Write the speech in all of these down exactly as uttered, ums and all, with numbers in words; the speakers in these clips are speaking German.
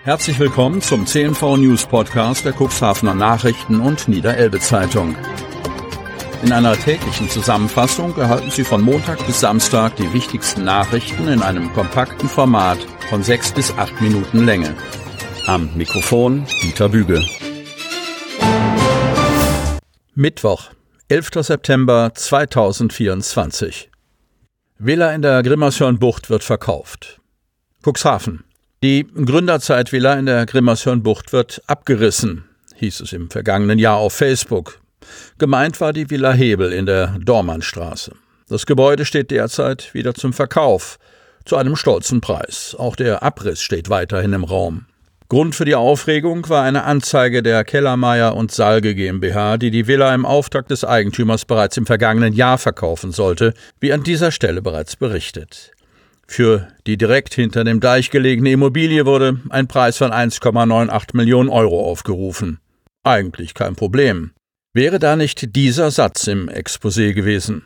Herzlich willkommen zum C N V News Podcast der Cuxhavener Nachrichten und Niederelbe Zeitung. In einer täglichen Zusammenfassung erhalten Sie von Montag bis Samstag die wichtigsten Nachrichten in einem kompakten Format von sechs bis acht Minuten Länge. Am Mikrofon Dieter Büge. Mittwoch, elfter September zweitausendvierundzwanzig. Villa in der Grimmershörnbucht wird verkauft. Cuxhaven. Die Gründerzeit-Villa in der Grimmershörnbucht wird abgerissen, hieß es im vergangenen Jahr auf Facebook. Gemeint war die Villa Hebel in der Dormannstraße. Das Gebäude steht derzeit wieder zum Verkauf, zu einem stolzen Preis. Auch der Abriss steht weiterhin im Raum. Grund für die Aufregung war eine Anzeige der Kellermeier und Salge GmbH, die die Villa im Auftrag des Eigentümers bereits im vergangenen Jahr verkaufen sollte, wie an dieser Stelle bereits berichtet. Für die direkt hinter dem Deich gelegene Immobilie wurde ein Preis von eins Komma achtundneunzig Millionen Euro aufgerufen. Eigentlich kein Problem. Wäre da nicht dieser Satz im Exposé gewesen?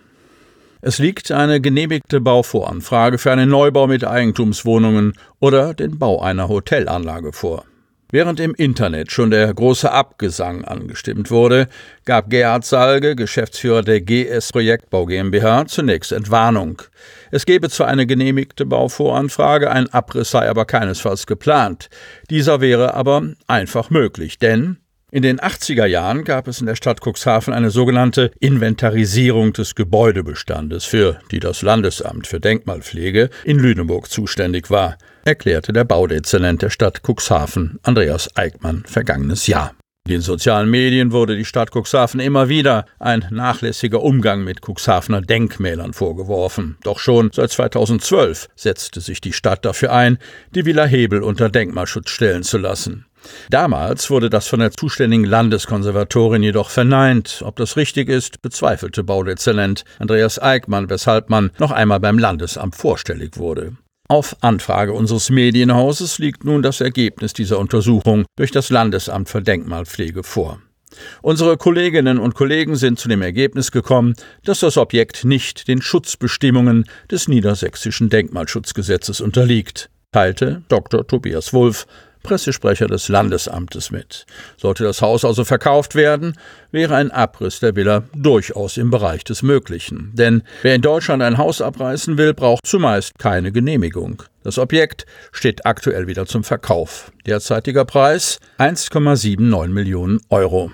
Es liegt eine genehmigte Bauvoranfrage für einen Neubau mit Eigentumswohnungen oder den Bau einer Hotelanlage vor. Während im Internet schon der große Abgesang angestimmt wurde, gab Gerhard Salge, Geschäftsführer der G S Projektbau GmbH, zunächst Entwarnung. Es gebe zwar eine genehmigte Bauvoranfrage, ein Abriss sei aber keinesfalls geplant. Dieser wäre aber einfach möglich, denn in den achtziger Jahren gab es in der Stadt Cuxhaven eine sogenannte Inventarisierung des Gebäudebestandes, für die das Landesamt für Denkmalpflege in Lüneburg zuständig war, erklärte der Baudezernent der Stadt Cuxhaven, Andreas Eickmann, vergangenes Jahr. In den sozialen Medien wurde die Stadt Cuxhaven immer wieder ein nachlässiger Umgang mit Cuxhavener Denkmälern vorgeworfen. Doch schon seit zweitausendzwölf setzte sich die Stadt dafür ein, die Villa Hebel unter Denkmalschutz stellen zu lassen. Damals wurde das von der zuständigen Landeskonservatorin jedoch verneint. Ob das richtig ist, bezweifelte Baudezernent Andreas Eickmann, weshalb man noch einmal beim Landesamt vorstellig wurde. Auf Anfrage unseres Medienhauses liegt nun das Ergebnis dieser Untersuchung durch das Landesamt für Denkmalpflege vor. Unsere Kolleginnen und Kollegen sind zu dem Ergebnis gekommen, dass das Objekt nicht den Schutzbestimmungen des Niedersächsischen Denkmalschutzgesetzes unterliegt, teilte Doktor Tobias Wulff, Pressesprecher des Landesamtes, mit. Sollte das Haus also verkauft werden, wäre ein Abriss der Villa durchaus im Bereich des Möglichen. Denn wer in Deutschland ein Haus abreißen will, braucht zumeist keine Genehmigung. Das Objekt steht aktuell wieder zum Verkauf. Derzeitiger Preis eins Komma neunundsiebzig Millionen Euro.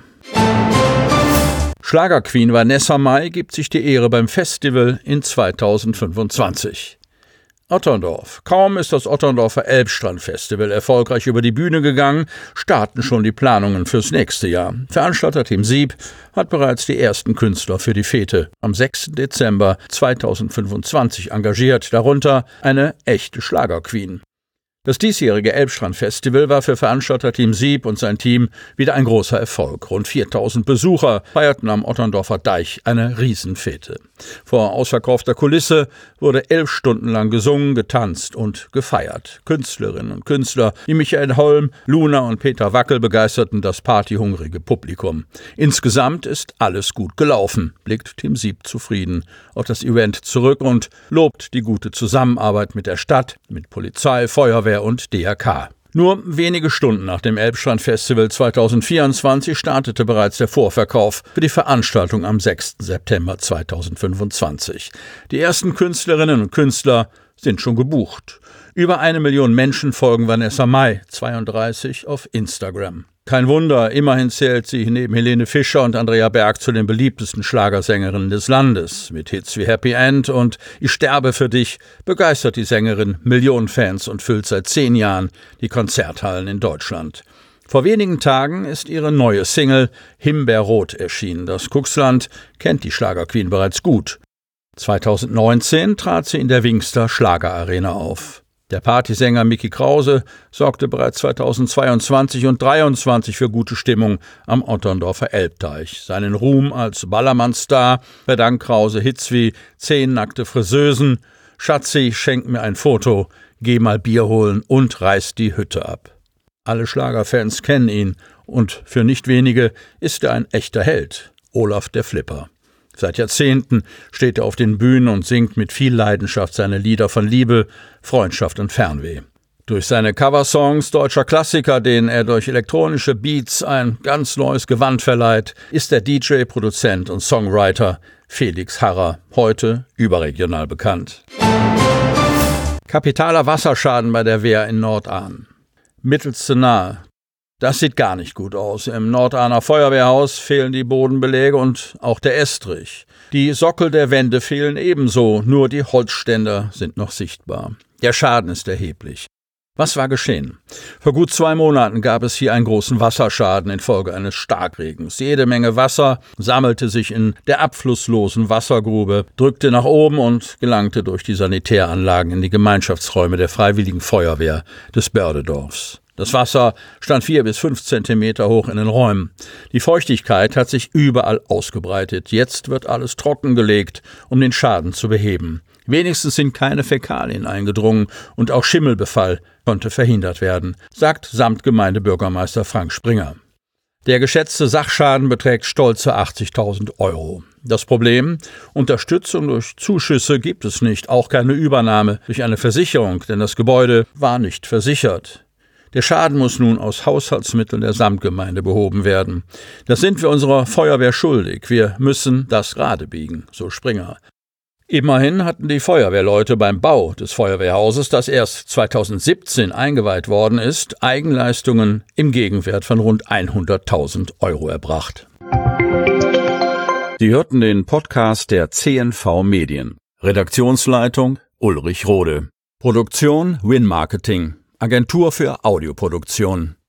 Schlagerqueen Vanessa Mai gibt sich die Ehre beim Festival in zweitausendfünfundzwanzig. Otterndorf. Kaum ist das Otterndorfer Elbstrand-Festival erfolgreich über die Bühne gegangen, starten schon die Planungen fürs nächste Jahr. Veranstalter Team Sieb hat bereits die ersten Künstler für die Fete am sechsten Dezember zweitausendfünfundzwanzig engagiert, darunter eine echte Schlagerqueen. Das diesjährige Elbstrand-Festival war für Veranstalter Team Sieb und sein Team wieder ein großer Erfolg. Rund viertausend Besucher feierten am Otterndorfer Deich eine Riesenfete. Vor ausverkaufter Kulisse wurde elf Stunden lang gesungen, getanzt und gefeiert. Künstlerinnen und Künstler wie Michael Holm, Luna und Peter Wackel begeisterten das partyhungrige Publikum. Insgesamt ist alles gut gelaufen, blickt Team Sieb zufrieden auf das Event zurück und lobt die gute Zusammenarbeit mit der Stadt, mit Polizei, Feuerwehr und D R K. Nur wenige Stunden nach dem Elbstrand-Festival zweitausendvierundzwanzig startete bereits der Vorverkauf für die Veranstaltung am sechsten September zweitausendfünfundzwanzig. Die ersten Künstlerinnen und Künstler sind schon gebucht. Über eine Million Menschen folgen Vanessa Mai, zweiunddreißig, auf Instagram. Kein Wunder, immerhin zählt sie neben Helene Fischer und Andrea Berg zu den beliebtesten Schlagersängerinnen des Landes. Mit Hits wie Happy End und Ich sterbe für dich begeistert die Sängerin Millionen Fans und füllt seit zehn Jahren die Konzerthallen in Deutschland. Vor wenigen Tagen ist ihre neue Single Himbeerrot erschienen. Das Cuxland kennt die Schlagerqueen bereits gut. zweitausendneunzehn trat sie in der Wingster Schlagerarena auf. Der Partysänger Micky Krause sorgte bereits zweitausendzweiundzwanzig und zweitausenddreiundzwanzig für gute Stimmung am Otterndorfer Elbdeich. Seinen Ruhm als Ballermann-Star verdankt Krause Hits wie Zehn nackte Friseusen, Schatzi, schenk mir ein Foto, Geh mal Bier holen und reiß die Hütte ab. Alle Schlagerfans kennen ihn und für nicht wenige ist er ein echter Held, Olaf der Flipper. Seit Jahrzehnten steht er auf den Bühnen und singt mit viel Leidenschaft seine Lieder von Liebe, Freundschaft und Fernweh. Durch seine Coversongs deutscher Klassiker, denen er durch elektronische Beats ein ganz neues Gewand verleiht, ist der D J, Produzent und Songwriter Felix Harrer heute überregional bekannt. Kapitaler Wasserschaden bei der Wehr in Nordahn. Mittelste Nahe. Das sieht gar nicht gut aus. Im Nordahner Feuerwehrhaus fehlen die Bodenbeläge und auch der Estrich. Die Sockel der Wände fehlen ebenso, nur die Holzständer sind noch sichtbar. Der Schaden ist erheblich. Was war geschehen? Vor gut zwei Monaten gab es hier einen großen Wasserschaden infolge eines Starkregens. Jede Menge Wasser sammelte sich in der abflusslosen Wassergrube, drückte nach oben und gelangte durch die Sanitäranlagen in die Gemeinschaftsräume der Freiwilligen Feuerwehr des Bördedorfs. Das Wasser stand vier bis fünf Zentimeter hoch in den Räumen. Die Feuchtigkeit hat sich überall ausgebreitet. Jetzt wird alles trockengelegt, um den Schaden zu beheben. Wenigstens sind keine Fäkalien eingedrungen und auch Schimmelbefall konnte verhindert werden, sagt Samtgemeindebürgermeister Frank Springer. Der geschätzte Sachschaden beträgt stolze achtzigtausend Euro. Das Problem? Unterstützung durch Zuschüsse gibt es nicht, auch keine Übernahme durch eine Versicherung, denn das Gebäude war nicht versichert. Der Schaden muss nun aus Haushaltsmitteln der Samtgemeinde behoben werden. Das sind wir unserer Feuerwehr schuldig. Wir müssen das gerade biegen, so Springer. Immerhin hatten die Feuerwehrleute beim Bau des Feuerwehrhauses, das erst zweitausendsiebzehn eingeweiht worden ist, Eigenleistungen im Gegenwert von rund hunderttausend Euro erbracht. Sie hörten den Podcast der C N V Medien. Redaktionsleitung Ulrich Rode. Produktion Win Marketing, Agentur für Audioproduktion.